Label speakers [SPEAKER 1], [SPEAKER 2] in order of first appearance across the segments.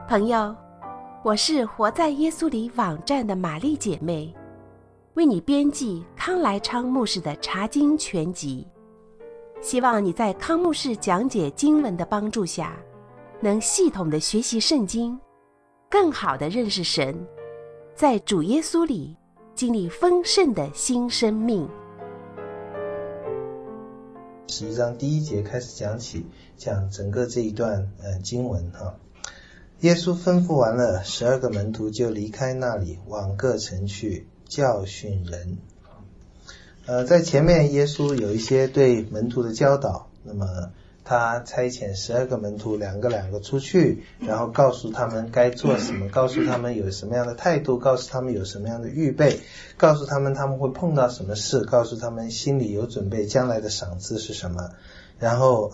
[SPEAKER 1] 朋友，我是活在耶稣里网站的玛丽姐妹，为你编辑康来昌牧师的查经全集，希望你在康牧师讲解经文的帮助下，能系统的学习圣经，更好的认识神，在主耶稣里经历丰盛的新生命。
[SPEAKER 2] 11章第1节开始讲起，讲整个这一段经文哈。耶稣吩咐完了12个门徒，就离开那里，往各城去教训人。在前面耶稣有一些对门徒的教导，那么他差遣12个门徒两个出去，然后告诉他们该做什么，告诉他们有什么样的态度，告诉他们有什么样的预备，告诉他们他们会碰到什么事，告诉他们心里有准备，将来的赏赐是什么。然后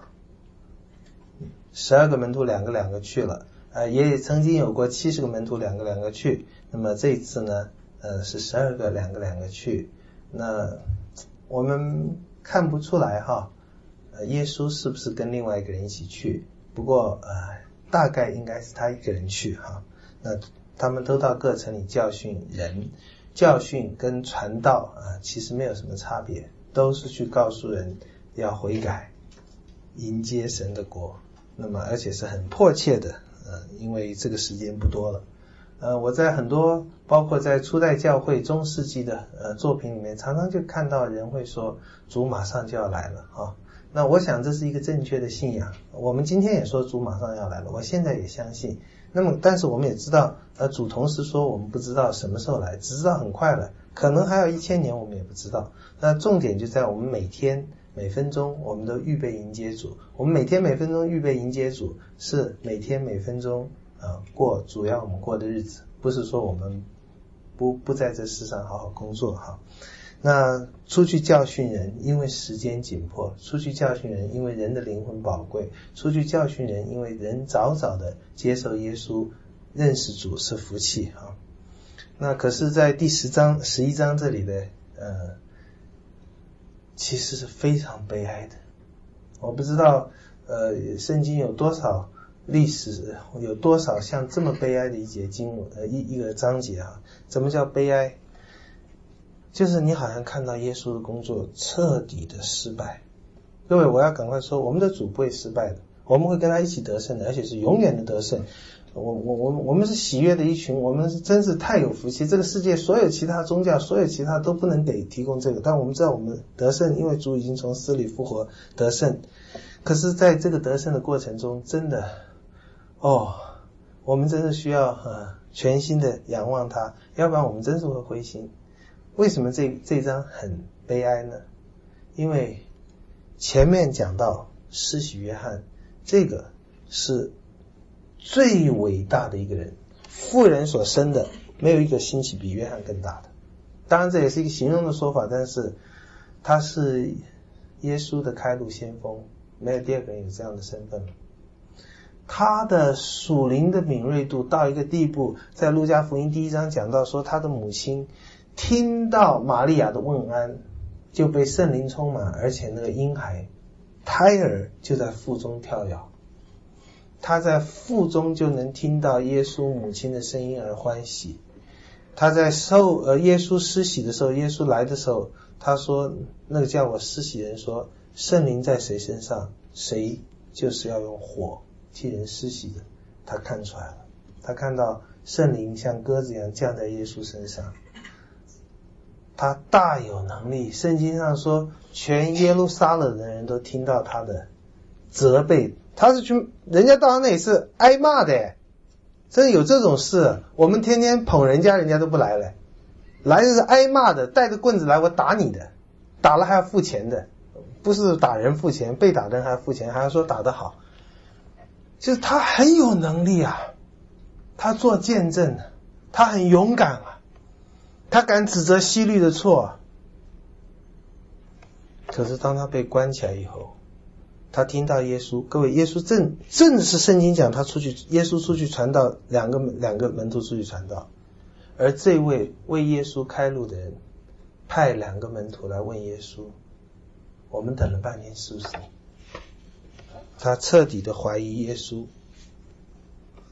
[SPEAKER 2] 12个门徒两个去了，也曾经有过70个门徒两个去，那么这一次呢是12个两个去。那我们看不出来哈，耶稣是不是跟另外一个人一起去，不过大概应该是他一个人去哈。那他们都到各城里教训人，教训跟传道其实没有什么差别，都是去告诉人要悔改，迎接神的国。那么而且是很迫切的，因为这个时间不多了。我在很多包括在初代教会中世纪的作品里面，常常就看到人会说主马上就要来了哈。那我想这是一个正确的信仰，我们今天也说主马上要来了，我现在也相信。那么但是我们也知道主同时说我们不知道什么时候来，只知道很快了，可能还有1000年我们也不知道。那重点就在我们每天每分钟我们都预备迎接主，我们每天每分钟预备迎接主，是每天每分钟过主要我们过的日子，不是说我们不在这世上好好工作哈。那出去教训人，因为时间紧迫；出去教训人，因为人的灵魂宝贵；出去教训人，因为人早早的接受耶稣，认识主是福气哈。那可是在第11章这里的其实是非常悲哀的。我不知道圣经有多少历史，有多少像这么悲哀的一节经文一个章节啊。什么叫悲哀？就是你好像看到耶稣的工作彻底的失败。各位，我要赶快说，我们的主不会失败的，我们会跟他一起得胜的，而且是永远的得胜。我们是喜悦的一群，我们是真是太有福气。这个世界所有其他宗教，所有其他都不能给提供这个，但我们知道我们得胜，因为主已经从死里复活得胜。可是在这个得胜的过程中，真的我们真的需要全心的仰望他，要不然我们真是会灰心。为什么这一章很悲哀呢？因为前面讲到施洗约翰，这个是最伟大的一个人，妇人所生的没有一个兴起比约翰更大的。当然这也是一个形容的说法，但是他是耶稣的开路先锋，没有第二个人有这样的身份了。他的属灵的敏锐度到一个地步，在路加福音第1章讲到说，他的母亲听到玛利亚的问安就被圣灵充满，而且那个婴孩胎儿就在腹中跳跃，他在腹中就能听到耶稣母亲的声音而欢喜。他在耶稣施洗的时候，耶稣来的时候，他说那个叫我施洗人说，圣灵在谁身上，谁就是要用火替人施洗的。他看出来了，他看到圣灵像鸽子一样降在耶稣身上，他大有能力。圣经上说全耶路撒冷的人都听到他的责备，他是去人家到他那里是挨骂的，真的有这种事。我们天天捧人家，人家都不来了，来的是挨骂的，带着棍子来我打你的，打了还要付钱的，不是打人付钱，被打的人还要付钱，还要说打得好。就是他很有能力啊，他做见证，他很勇敢啊，他敢指责希律的错。可是当他被关起来以后，他听到耶稣，各位，耶稣正是圣经讲他耶稣出去传道，两个门徒出去传道，而这位为耶稣开路的人派2个门徒来问耶稣，我们等了半天是不是你？他彻底的怀疑耶稣。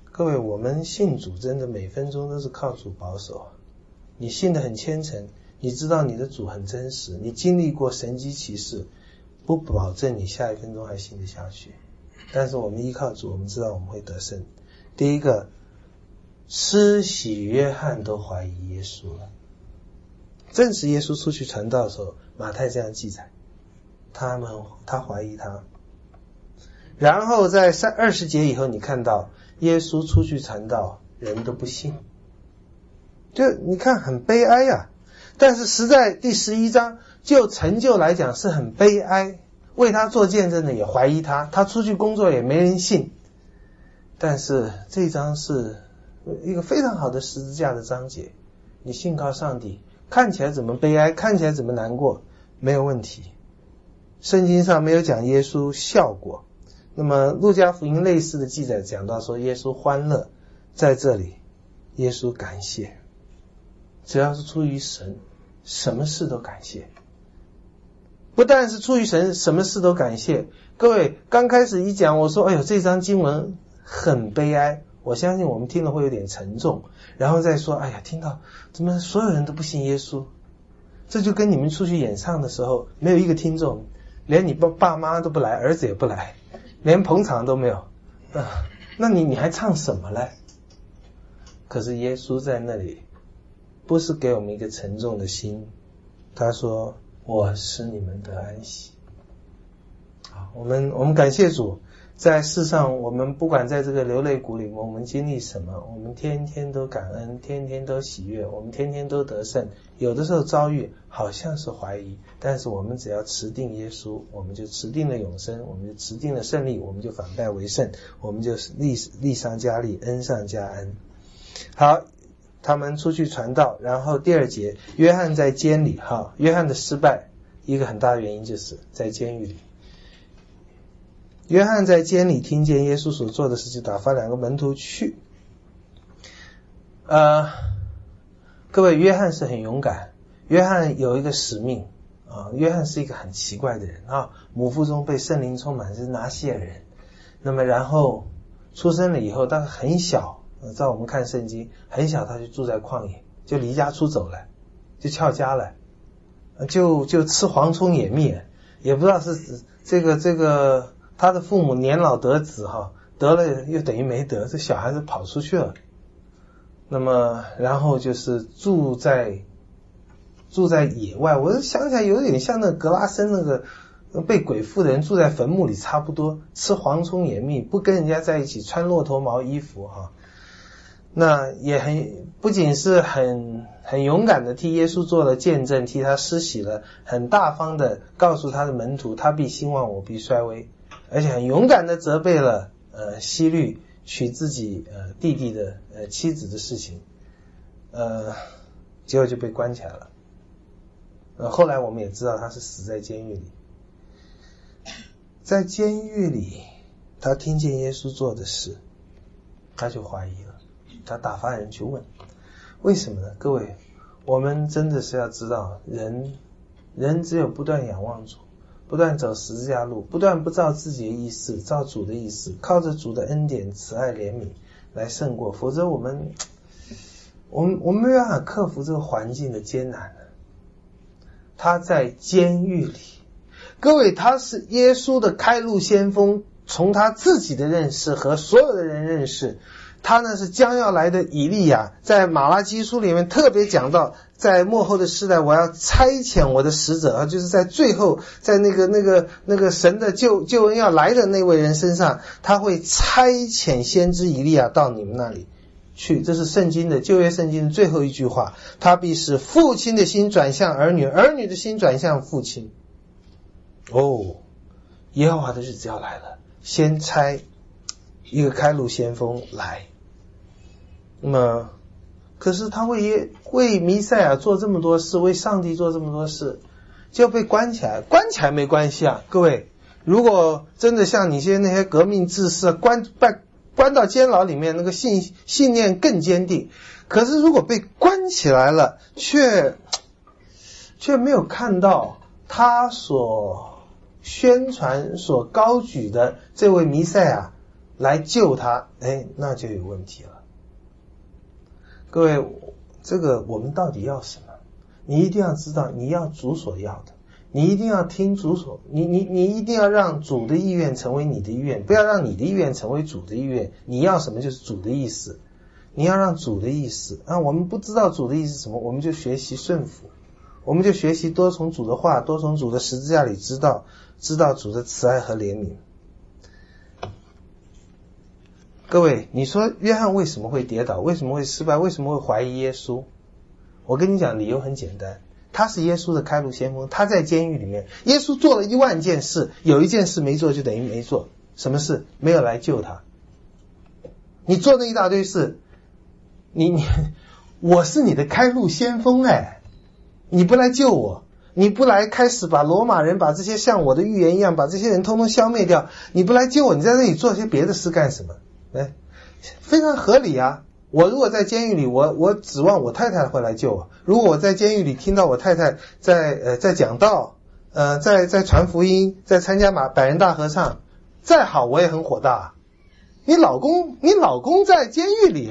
[SPEAKER 2] 各位，我们信主真的每分钟都是靠主保守。你信得很虔诚，你知道你的主很真实，你经历过神迹奇事，不保证你下一分钟还信得下去。但是我们依靠主，我们知道我们会得胜。第一个，施洗约翰都怀疑耶稣了。正是耶稣出去传道的时候，马太这样记载，他怀疑他。然后在20节以后，你看到耶稣出去传道，人都不信，就你看很悲哀呀。但是实在第11章就成就来讲是很悲哀，为他做见证的也怀疑他，他出去工作也没人信。但是这一章是一个非常好的十字架的章节，你信靠上帝，看起来怎么悲哀，看起来怎么难过，没有问题。圣经上没有讲耶稣笑过，那么路加福音类似的记载讲到说耶稣欢乐，在这里耶稣感谢，只要是出于神，什么事都感谢。不但是出于神，什么事都感谢。各位，刚开始一讲我说哎呦这章经文很悲哀，我相信我们听了会有点沉重，然后再说哎呀听到怎么所有人都不信耶稣，这就跟你们出去演唱的时候没有一个听众，连你爸妈都不来，儿子也不来，连捧场都没有，那你还唱什么嘞？可是耶稣在那里不是给我们一个沉重的心，他说我使你们得安息。好，我们感谢主，在世上我们不管在这个流泪谷里面我们经历什么，我们天天都感恩，天天都喜悦，我们天天都得胜。有的时候遭遇好像是怀疑，但是我们只要持定耶稣，我们就持定了永生，我们就持定了胜利，我们就反败为胜，我们就是利上加利，恩上加恩。好，他们出去传道，然后第2节，约翰在监里。约翰的失败一个很大的原因就是在监狱里。约翰在监里听见耶稣所做的事，就打发2个门徒去。各位，约翰是很勇敢，约翰有一个使命约翰是一个很奇怪的人母腹中被圣灵充满，是拿西尔人。那么然后出生了以后，他很小，照我们看圣经，很小他就住在旷野，就离家出走了，就翘家了，就吃蝗虫野蜜，也不知道是这个他的父母年老得子得了又等于没得，这小孩子跑出去了。那么然后就是住在野外，我想起来有点像那个格拉森那个被鬼附的人住在坟墓里差不多，吃蝗虫野蜜，不跟人家在一起，穿骆驼毛衣服那也不仅是很勇敢的替耶稣做了见证，替他施洗了，很大方的告诉他的门徒他必兴旺，我必衰微，而且很勇敢的责备了希律娶自己弟弟的妻子的事情，结果就被关起来了。后来我们也知道他是死在监狱里。在监狱里他听见耶稣做的事，他就怀疑了，他打发人去问，为什么呢？各位，我们真的是要知道，人只有不断仰望主，不断走十字架路，不断不照自己的意思，照主的意思，靠着主的恩典慈爱怜悯来胜过，否则我们没办法克服这个环境的艰难。他在监狱里，各位，他是耶稣的开路先锋，从他自己的认识和所有的人认识，他呢是将要来的以利亚。在马拉基书里面特别讲到，在末后的世代，我要差遣我的使者就是在最后，在那个神的救恩要来的那位人身上，他会差遣先知以利亚到你们那里去。这是圣经的旧约圣经的最后一句话，他必使父亲的心转向儿女，儿女的心转向父亲。耶和华的日子要来了，先差一个开路先锋来。那么可是他为弥赛亚做这么多事，为上帝做这么多事，就被关起来。关起来没关系各位，如果真的像那些革命志士关到监牢里面，那个信念更坚定。可是如果被关起来了，却没有看到他所宣传所高举的这位弥赛亚来救他，那就有问题了。各位，这个我们到底要什么？你一定要知道，你要主所要的，你一定要听主所，你一定要让主的意愿成为你的意愿，不要让你的意愿成为主的意愿。你要什么就是主的意思，你要让主的意思啊。我们不知道主的意思是什么，我们就学习顺服，我们就学习多从主的话，多从主的十字架里知道主的慈爱和怜悯。各位，你说约翰为什么会跌倒？为什么会失败？为什么会怀疑耶稣？我跟你讲，理由很简单，他是耶稣的开路先锋，他在监狱里面，耶稣做了10000件事，有一件事没做就等于没做。什么事？没有来救他。你做那一大堆事，我是你的开路先锋你不来救我，你不来开始把罗马人，把这些像我的预言一样，把这些人通通消灭掉，你不来救我，你在这里做些别的事干什么？非常合理啊。我如果在监狱里，我指望我太太会来救我。如果我在监狱里听到我太太在讲道，在传福音，在参加百人大合唱，再好我也很火大。你老公在监狱里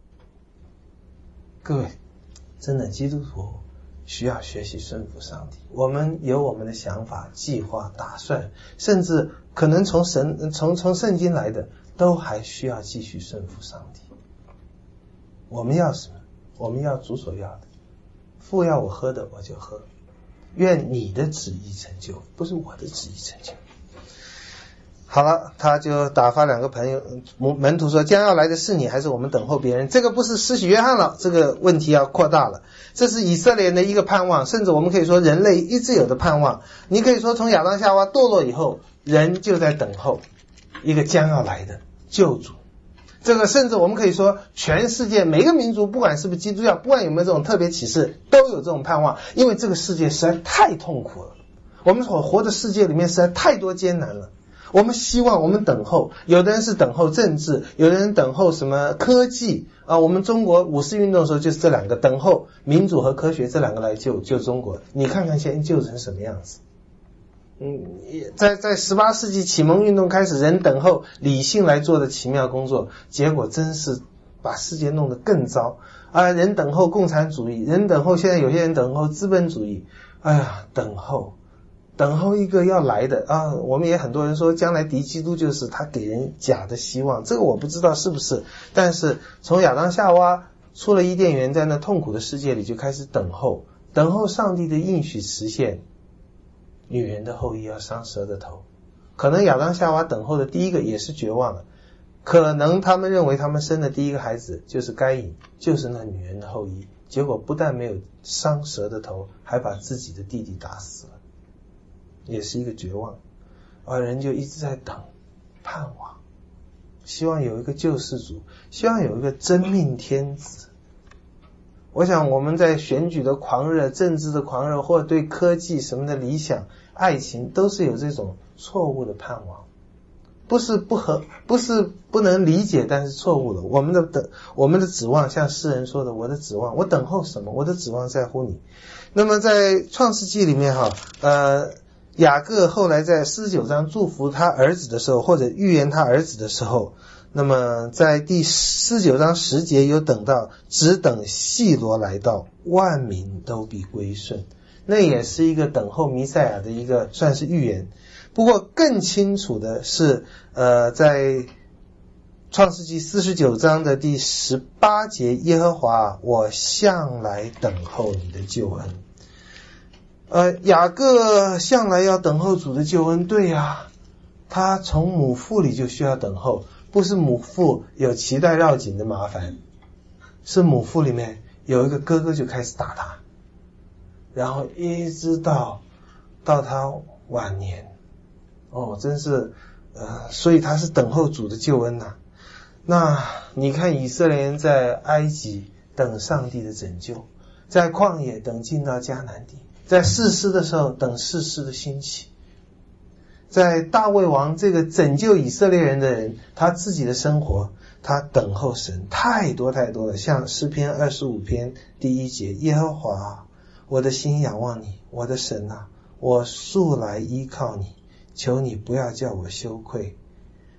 [SPEAKER 2] 各位，真的基督徒需要学习顺服上帝。我们有我们的想法、计划、打算，甚至可能从圣经来的，都还需要继续顺服上帝。我们要什么？我们要主所要的，父要我喝的我就喝，愿你的旨意成就，不是我的旨意成就。好了，他就打发2个朋友门徒说，将要来的是你，还是我们等候别人？这个不是施洗约翰了，这个问题要扩大了。这是以色列人的一个盼望，甚至我们可以说人类一直有的盼望。你可以说从亚当夏娃堕落以后，人就在等候一个将要来的救主。这个甚至我们可以说全世界每个民族，不管是不是基督教，不管有没有这种特别启示，都有这种盼望。因为这个世界实在太痛苦了，我们所活的世界里面实在太多艰难了。我们希望，我们等候，有的人是等候政治，有的人等候什么科技啊。我们中国50运动的时候就是这2个，等候民主和科学这2个来救中国。你看看现在救成什么样子。在18世纪启蒙运动开始，人等候理性来做的奇妙工作，结果真是把世界弄得更糟啊！人等候共产主义，人等候现在有些人等候资本主义。哎呀，等候一个要来的啊！我们也很多人说将来敌基督就是他给人假的希望，这个我不知道是不是，但是从亚当夏娃出了伊甸园，在那痛苦的世界里就开始等候上帝的应许实现。女人的后裔要伤蛇的头，可能亚当夏娃等候的第一个也是绝望了，可能他们认为他们生的第一个孩子就是该隐，就是那女人的后裔，结果不但没有伤蛇的头，还把自己的弟弟打死了，也是一个绝望。而人就一直在等，盼望，希望有一个救世主，希望有一个真命天子。我想我们在选举的狂热、政治的狂热，或者对科技什么的理想、爱情，都是有这种错误的盼望，不是不能理解，但是错误的。我们的指望，像诗人说的，我的指望，我等候什么？我的指望在乎你。那么在创世纪里面雅各后来在49章祝福他儿子的时候，或者预言他儿子的时候，那么在第49章10节有等到，只等细罗来到，万民都必归顺。那也是一个等候弥赛亚的一个算是预言。不过更清楚的是在创世纪49章的第18节，耶和华，我向来等候你的救恩。雅各向来要等候主的救恩，对呀，他从母腹里就需要等候，不是母腹有脐带绕颈的麻烦，是母腹里面有一个哥哥就开始打他，然后一直到他晚年，真是所以他是等候主的救恩呐。那你看以色列人在埃及等上帝的拯救，在旷野等进到迦南地，在士师的时候等士师的兴起，在大卫王这个拯救以色列人的人，他自己的生活，他等候神太多太多了。像诗篇25篇第1节，耶和华，我的心仰望你，我的神啊，我素来依靠你，求你不要叫我羞愧。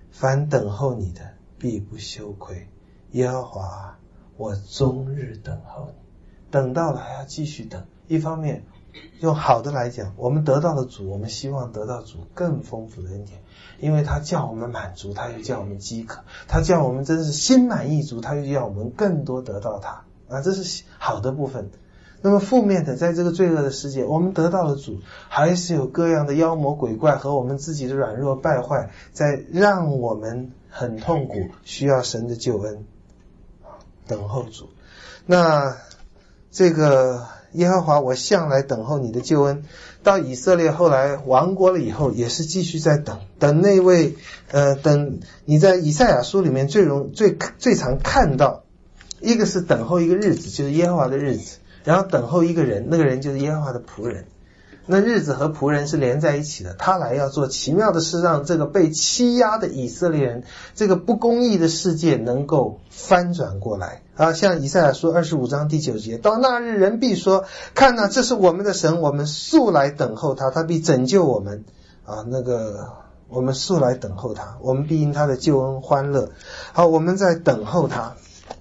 [SPEAKER 2] 凡等候你的必不羞愧。耶和华啊，我终日等候你。等到了还要继续等。一方面用好的来讲，我们得到了主，我们希望得到主更丰富的恩典，因为他叫我们满足，他又叫我们饥渴，他叫我们真是心满意足，他又要我们更多得到他啊，这是好的部分。那么负面的，在这个罪恶的世界，我们得到了主，还是有各样的妖魔鬼怪和我们自己的软弱败坏，在让我们很痛苦，需要神的救恩，等候主。那这个耶和华，我向来等候你的救恩。到以色列后来亡国了以后，也是继续在等那位等你在以赛亚书里面最常看到，一个是等候一个日子，就是耶和华的日子，然后等候一个人，那个人就是耶和华的仆人。那日子和仆人是连在一起的，他来要做奇妙的事，让这个被欺压的以色列人，这个不公义的世界能够翻转过来啊！像以赛亚书25章第9节，到那日人必说，看哪，这是我们的神，我们素来等候他，他必拯救我们啊！我们素来等候他，我们必因他的救恩欢乐。好，我们在等候他。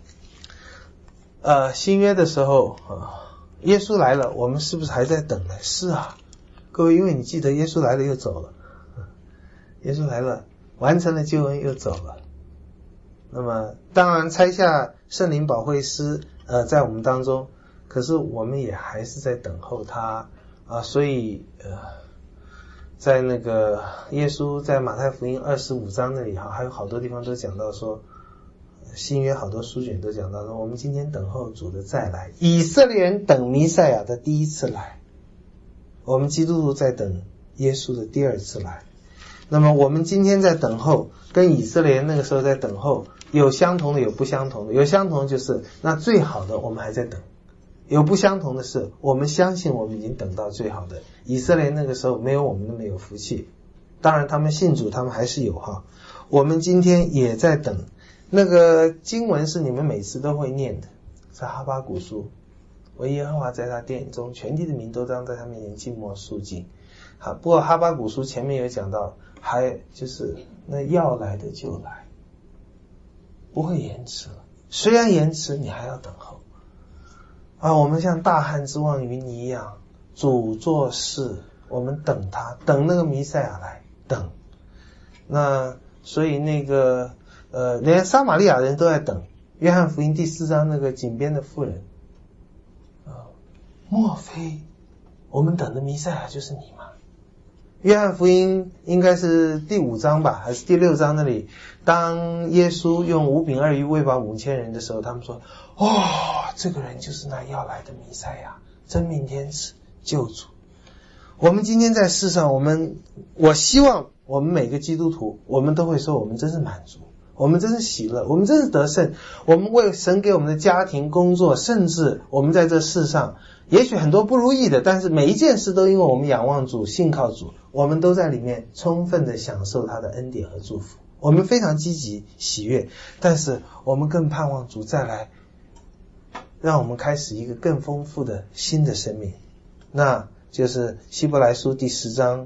[SPEAKER 2] 新约的时候耶稣来了，我们是不是还在等呢？是啊，各位，因为你记得耶稣来了又走了，耶稣来了，完成了救恩又走了。那么当然拆下圣灵保惠师在我们当中，可是我们也还是在等候他啊。所以在那个耶稣在马太福音25章那里还有好多地方都讲到说，新约好多书卷都讲到说，我们今天等候主的再来，以色列人等弥赛亚的第一次来，我们基督徒在等耶稣的第二次来。那么我们今天在等候，跟以色列人那个时候在等候有相同的，有不相同的。有相同的就是那最好的我们还在等，有不相同的是我们相信我们已经等到最好的。以色列那个时候没有我们那么有福气，当然他们信主，他们还是有哈。我们今天也在等。那个经文是你们每次都会念的，是哈巴谷书，惟耶和华在他殿中，全地的民都当在他面前静默肃静。好，不过哈巴谷书前面有讲到，还就是那要来的就来，不会延迟了，虽然延迟你还要等候啊。我们像大旱之望云一样，主做事，我们等他，等那个弥赛亚来，等。那所以那个连撒玛利亚人都在等。约翰福音第4章那个井边的妇人莫非我们等的弥赛亚就是你吗？约翰福音应该是第5章吧，还是第6章那里，当耶稣用5饼2鱼喂饱5000人的时候，他们说，这个人就是那要来的弥赛亚，真命天子，救主。我们今天在世上，我希望我们每个基督徒，我们都会说，我们真是满足，我们真是喜乐，我们真是得胜，我们为神给我们的家庭工作，甚至我们在这世上也许很多不如意的，但是每一件事都因为我们仰望主，信靠主，我们都在里面充分的享受他的恩典和祝福，我们非常积极喜悦。但是我们更盼望主再来，让我们开始一个更丰富的新的生命，那就是希伯来书第10章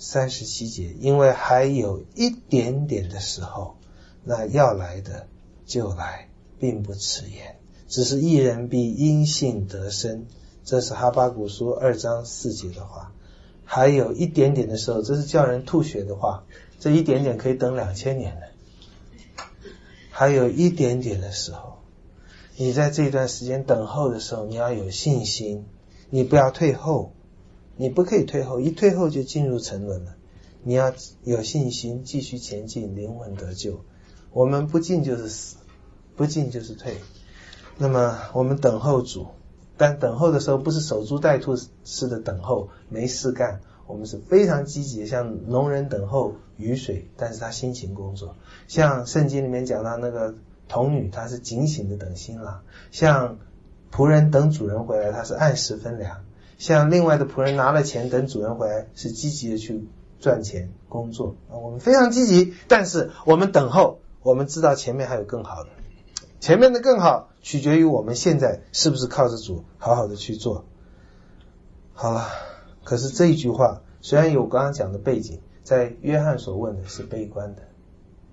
[SPEAKER 2] 37节，因为还有一点点的时候，那要来的就来，并不迟延，只是一人必因信得生。这是哈巴谷书2章4节的话。还有一点点的时候，这是叫人吐血的话，这一点点可以等2000年了。还有一点点的时候，你在这段时间等候的时候，你要有信心，你不要退后，你不可以退后，一退后就进入沉沦了。你要有信心，继续前进，灵魂得救。我们不进就是死，不进就是退。那么我们等候主，但等候的时候不是守株待兔式的等候，没事干，我们是非常积极的，像农人等候雨水，但是他辛勤工作。像圣经里面讲到那个童女，她是警醒的等新郎；像仆人等主人回来，他是按时分粮；像另外的仆人拿了钱等主人回来，是积极的去赚钱工作。我们非常积极，但是我们等候，我们知道前面还有更好的，前面的更好取决于我们现在是不是靠着主好好的去做。好了，可是这一句话虽然有刚刚讲的背景，在约翰所问的是悲观的，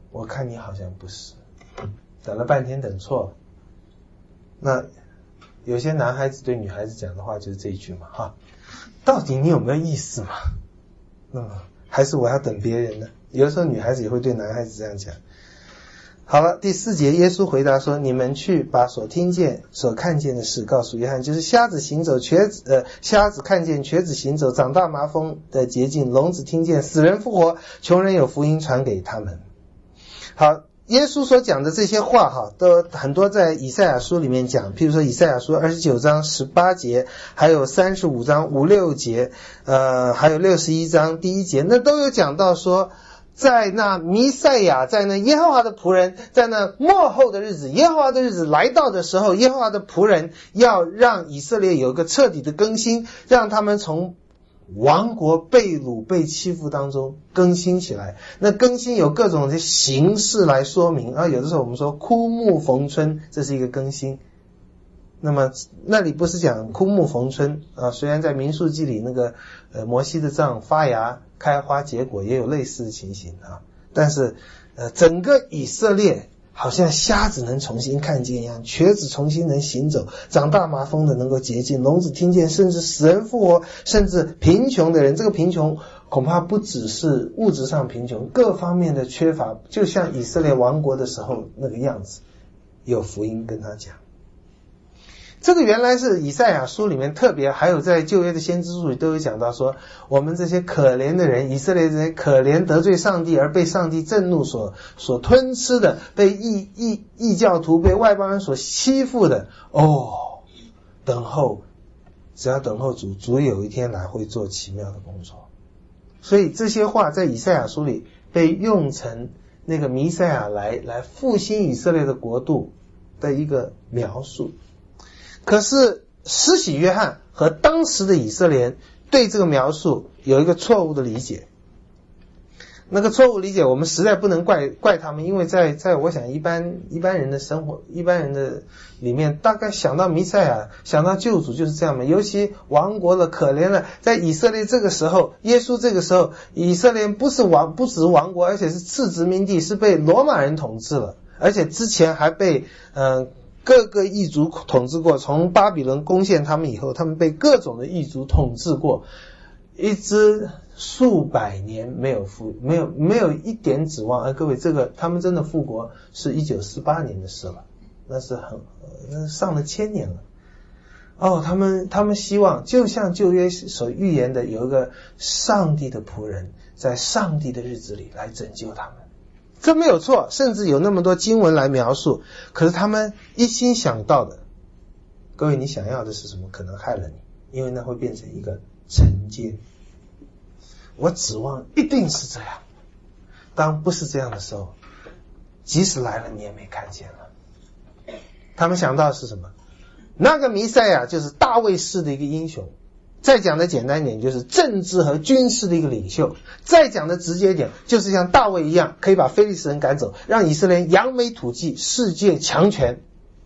[SPEAKER 2] 我看你好像不是。等了半天等错了。那有些男孩子对女孩子讲的话就是这一句嘛，哈，到底你有没有意思嘛？那么还是我要等别人呢？有的时候女孩子也会对男孩子这样讲。好了，第4节，耶稣回答说：你们去把所听见所看见的事告诉约翰，就是瞎子行走，瞎子看见，瘸子行走，长大麻风的洁净，聋子听见，死人复活，穷人有福音传给他们。好，耶稣所讲的这些话哈，都很多在以赛亚书里面讲，譬如说以赛亚书29章18节，还有35章5、6节，还有61章第1节，那都有讲到说，在那弥赛亚，在那耶和华的仆人，在那末后的日子，耶和华的日子来到的时候，耶和华的仆人要让以色列有一个彻底的更新，让他们从亡国被掳被欺负当中更新起来。那更新有各种的形式来说明啊，有的时候我们说枯木逢春，这是一个更新。那么那里不是讲枯木逢春啊，虽然在民数记里那个摩西的杖发芽开花结果也有类似的情形啊，但是整个以色列好像瞎子能重新看见一样，瘸子重新能行走，长大麻风的能够洁净，聋子听见，甚至死人复活，甚至贫穷的人，这个贫穷恐怕不只是物质上贫穷，各方面的缺乏，就像以色列亡国的时候那个样子，有福音跟他讲。这个原来是以赛亚书里面特别，还有在旧约的先知书里都有讲到说，我们这些可怜的人，以色列这些可怜得罪上帝而被上帝震怒所吞吃的，被异教徒被外邦人所欺负的，等候，只要等候主有一天来会做奇妙的工作。所以这些话在以赛亚书里被用成那个弥赛亚来复兴以色列的国度的一个描述。可是施洗约翰和当时的以色列人对这个描述有一个错误的理解。那个错误理解我们实在不能怪他们，因为在我想一般人的生活，一般人的里面，大概想到弥赛亚，想到救主就是这样嘛。尤其亡国了，可怜了，在以色列这个时候，耶稣这个时候，以色列不只是亡国，而且是次殖民地，是被罗马人统治了，而且之前还被各个异族统治过，从巴比伦攻陷他们以后，他们被各种的异族统治过，一直数百年没有一点指望。各位，这个他们真的复国是1948年的事了，那是上了1000年了。他们希望就像旧约所预言的，有一个上帝的仆人在上帝的日子里来拯救他们。这没有错，甚至有那么多经文来描述，可是他们一心想到的，各位，你想要的是什么？可能害了你，因为那会变成一个惩戒。我指望一定是这样，当不是这样的时候，即使来了你也没看见了。他们想到的是什么？那个弥赛亚就是大卫式的一个英雄，再讲的简单一点，就是政治和军事的一个领袖。再讲的直接一点，就是像大卫一样，可以把非利士人赶走，让以色列人扬眉吐气，世界强权。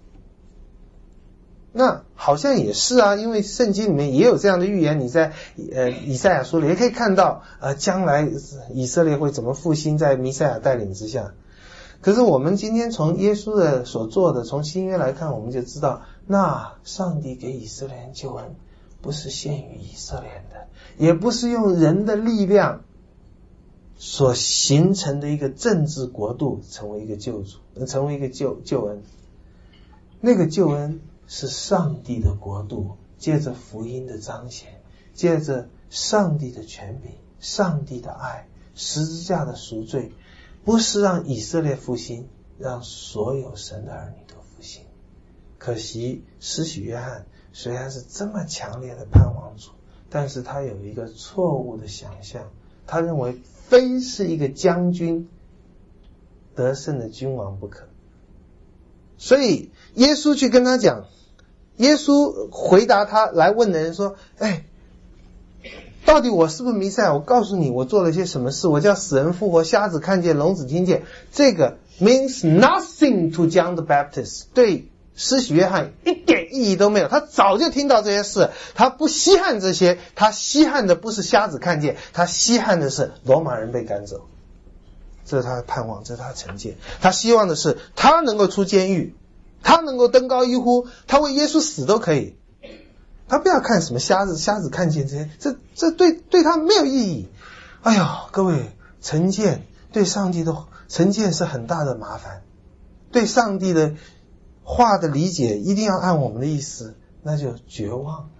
[SPEAKER 2] 那好像也是啊，因为圣经里面也有这样的预言，你在以赛亚书里也可以看到将来以色列会怎么复兴，在弥赛亚带领之下。可是我们今天从耶稣的所做的，从新约来看，我们就知道，那上帝给以色列人救恩不是限于以色列人的，也不是用人的力量所形成的一个政治国度成为一个救主，成为一个救恩。那个救恩是上帝的国度，借着福音的彰显，借着上帝的权柄，上帝的爱，十字架的赎罪，不是让以色列复兴，让所有神的儿女都复兴。可惜施洗约翰虽然是这么强烈的盼望主，但是他有一个错误的想象，他认为非是一个将军得胜的君王不可。所以耶稣去跟他讲，耶稣回答他来问的人说，到底我是不是弥赛亚？我告诉你，我做了些什么事，我叫死人复活，瞎子看见，聋子听见。这个 means nothing to John the Baptist， 对施洗约翰一点意义都没有，他早就听到这些事，他不稀罕这些，他稀罕的不是瞎子看见，他稀罕的是罗马人被赶走。 这是他的盼望，这是他的成见。他希望的是他能够出监狱，他能够登高一呼，他为耶稣死都可以。他不要看什么瞎子看见这些，这对他没有意义。哎呦，各位，成见对上帝的成见是很大的麻烦，对上帝的话的理解一定要按我们的意思，那就绝望了。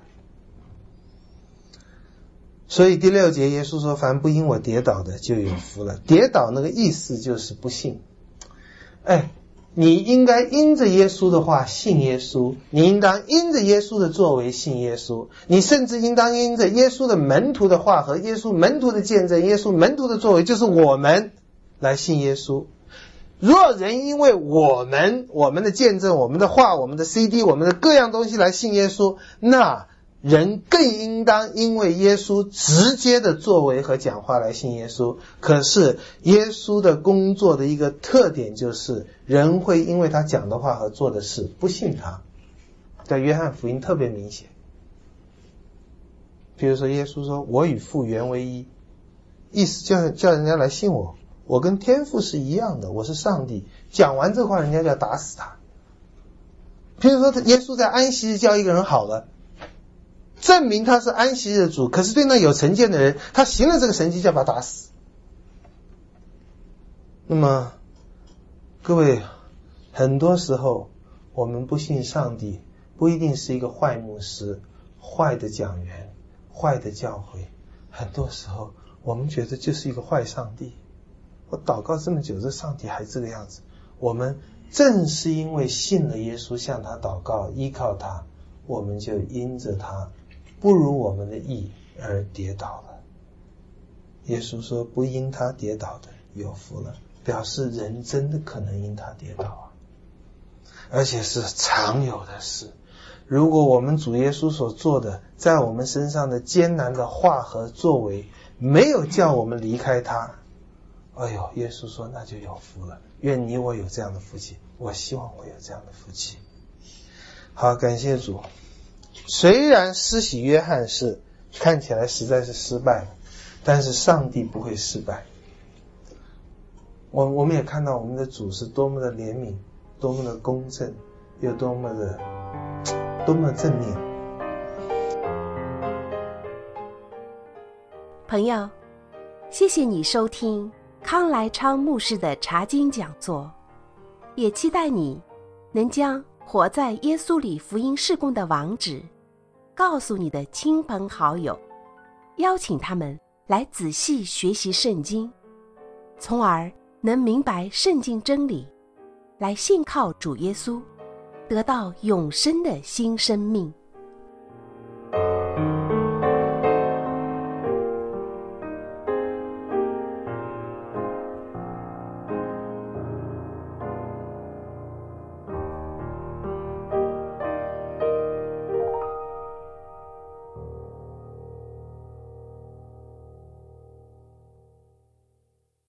[SPEAKER 2] 所以第6节耶稣说，凡不因我跌倒的就有福了。跌倒那个意思就是不信。你应该因着耶稣的话信耶稣，你应当因着耶稣的作为信耶稣，你甚至应当因着耶稣的门徒的话和耶稣门徒的见证，耶稣门徒的作为，就是我们来信耶稣。若人因为我们的见证，我们的话，我们的 CD， 我们的各样东西来信耶稣，那人更应当因为耶稣直接的作为和讲话来信耶稣。可是耶稣的工作的一个特点就是人会因为他讲的话和做的事不信他，在约翰福音特别明显。比如说耶稣说，我与父原为一，意思叫人家来信我，我跟天父是一样的，我是上帝。讲完这话人家就要打死他。比如说耶稣在安息日叫一个人好了，证明他是安息日的主，可是对那有成见的人，他行了这个神迹就要把他打死。那么各位，很多时候我们不信上帝，不一定是一个坏牧师、坏的讲员、坏的教会，很多时候我们觉得就是一个坏上帝。我祷告这么久，这上帝还这个样子。我们正是因为信了耶稣，向他祷告，依靠他，我们就因着他不如我们的意而跌倒了。耶稣说，不因他跌倒的有福了，表示人真的可能因他跌倒啊，而且是常有的事。如果我们主耶稣所做的在我们身上的艰难的话和作为没有叫我们离开他，耶稣说那就有福了。愿你我有这样的福气，我希望我有这样的福气。好，感谢主。虽然施洗约翰是看起来实在是失败了，但是上帝不会失败。我们也看到我们的主是多么的怜悯，多么的公正，又多么的正面。
[SPEAKER 1] 朋友，谢谢你收听康来昌牧师的查经讲座，也期待你能将活在耶稣里福音事工的网址告诉你的亲朋好友，邀请他们来仔细学习圣经，从而能明白圣经真理，来信靠主耶稣，得到永生的新生命。